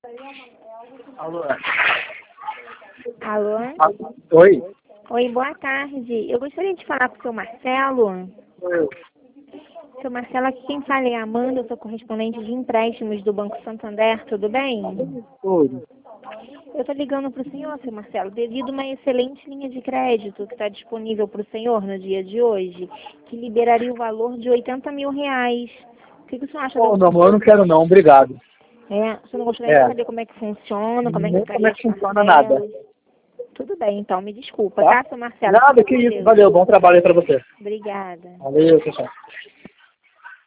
Alô? Alô? Oi? Oi, boa tarde. Eu gostaria de falar com o seu Marcelo. Oi. Seu Marcelo, aqui quem fala é a Amanda, eu sou correspondente de empréstimos do Banco Santander, tudo bem? Tudo. Eu estou ligando para o senhor, seu Marcelo, devido a uma excelente linha de crédito que está disponível para o senhor no dia de hoje, que liberaria o valor de R$80 mil. O que o senhor acha Não, amor, eu não quero não, obrigado. O senhor não gostaria de saber como é que funciona, como é que Nem como ficaria é que as funciona parcelas? nada. Tudo bem, então, me desculpa, Tá? tá, seu Marcelo? Nada, Fica que com isso. Deus. Valeu, bom trabalho aí pra você. Obrigada. Valeu, pessoal.